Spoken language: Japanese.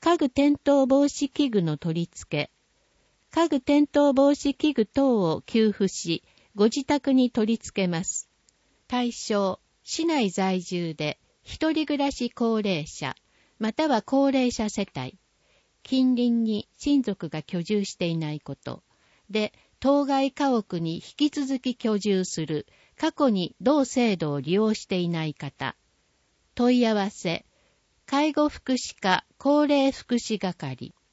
家具転倒防止器具の取り付け、家具転倒防止器具等を給付し、ご自宅に取り付けます。対象、市内在住で、一人暮らし高齢者、または高齢者世帯、近隣に親族が居住していないこと、で、当該家屋に引き続き居住する、過去に同制度を利用していない方、問い合わせ、介護福祉課高齢福祉係。